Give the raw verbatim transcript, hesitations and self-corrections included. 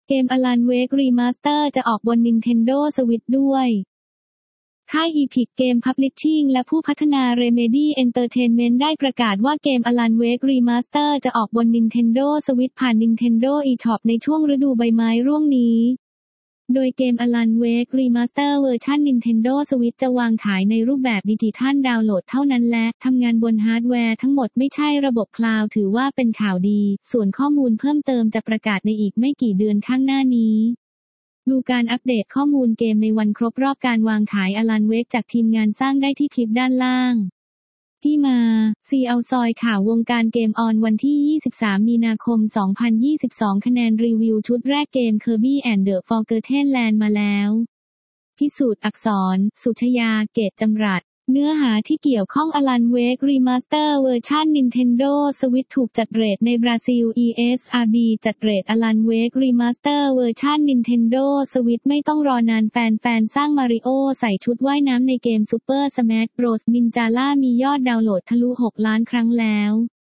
เกม Alan Wake Remaster จะออกบน Nintendo Switch ด้วยค่าย Epic Game Publishing และผู้พัฒนา Remedy Entertainment ได้ประกาศว่าเกม Alan Wake Remaster จะออกบน Nintendo Switch ผ่าน Nintendo eShop ในช่วงฤดูใบไม้ร่วงนี้โดยเกม Alan Wake Remaster เวอร์ชัน Nintendo Switch จะวางขายในรูปแบบดิจิทัลดาวน์โหลดเท่านั้นและทำงานบนฮาร์ดแวร์ทั้งหมดไม่ใช่ระบบคลาวด์ถือว่าเป็นข่าวดีส่วนข้อมูลเพิ่มเติมจะประกาศในอีกไม่กี่เดือนข้างหน้านี้ดูการอัปเดตข้อมูลเกมในวันครบรอบการวางขาย Alan Wake จากทีมงานสร้างได้ที่คลิปด้านล่างที่มาซีเอาซอยข่าววงการเกมออนวันที่ยี่สิบสามมีนาคมสองพันยี่สิบสองคะแนนรีวิวชุดแรกเกม Kirby and the Forgotten Land มาแล้วพิสูจน์อักษรสุชยาเกตจำรัดเนื้อหาที่เกี่ยวข้อง Alan Wake Remaster เวอร์ชัน Nintendo Switch ถูกจัดเรทในบราซิล อี เอส อาร์ บี จัดเรท Alan Wake Remaster เวอร์ชัน Nintendo Switch ไม่ต้องรอนานแฟนๆสร้างมาริโอใส่ชุดว่ายน้ำในเกม Super Smash Bros. Ninjala มียอดดาวน์โหลดทะลุหกล้านครั้งแล้ว